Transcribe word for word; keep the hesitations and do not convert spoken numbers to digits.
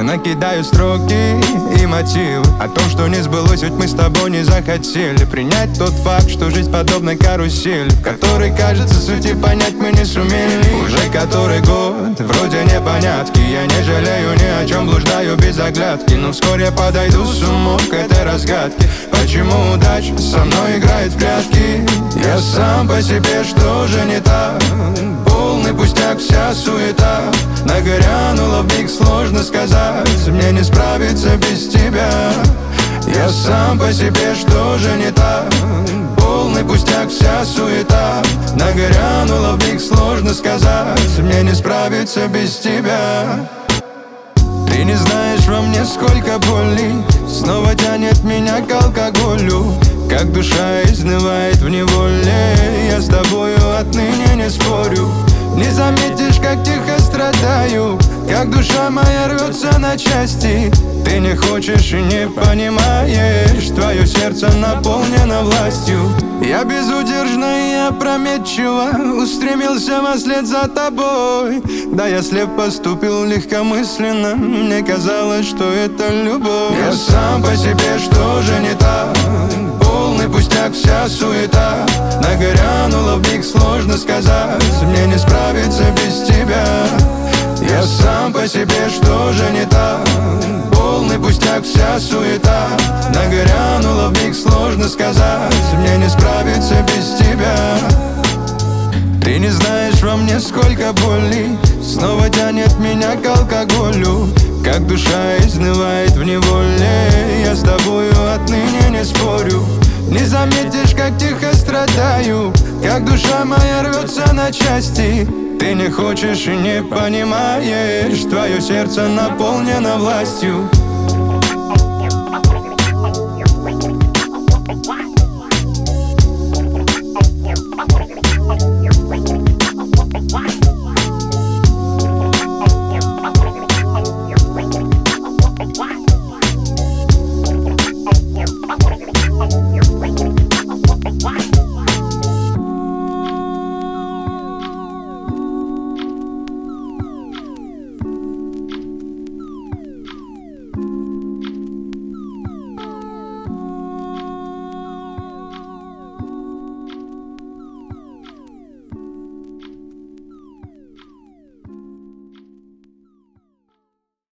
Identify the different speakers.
Speaker 1: Я накидаю строки и мотивы о том, что не сбылось, ведь мы с тобой не захотели принять тот факт, что жизнь подобна карусели, в которой, кажется, сути понять мы не сумели. Уже который год, вроде непонятки, я не жалею ни о чем, блуждаю без оглядки, но вскоре подойду с умом к этой разгадке. Почему удача со мной играет в прятки? Я сам по себе, что же не так? Полный пустяк, вся суета нагрянула в миг, сложно сказать, мне не справиться без тебя. Я сам по себе, что же не так? Полный пустяк, вся суета нагрянула в миг, сложно сказать, мне не справиться без тебя. Ты не знаешь во мне, сколько боли снова тянет меня к алкоголю, как душа изнывает в неволе. Я с тобою отныне не спорю. Не заметишь, как тихо страдаю, как душа моя рвется на части. Ты не хочешь и не понимаешь, твое сердце наполнено властью. Я безудержно и опрометчиво устремился вслед за тобой. Да, я слеп поступил легкомысленно, мне казалось, что это любовь. Я сам по себе, что же не так? Полный пустяк, вся суета нагрянула в миг, сложно сказать, мне не справиться без тебя. Я сам по себе, что же не так? Полный пустяк, вся суета нагрянула в миг, сложно сказать, мне не справиться без тебя. Ты не знаешь во мне, сколько боли снова тянет меня к алкоголю, как душа изнывает в неволе. Я с тобою отныне не спорю. Не заметишь, как тихо страдаю, как душа моя рвется на части. Ты не хочешь и не понимаешь, твое сердце наполнено властью.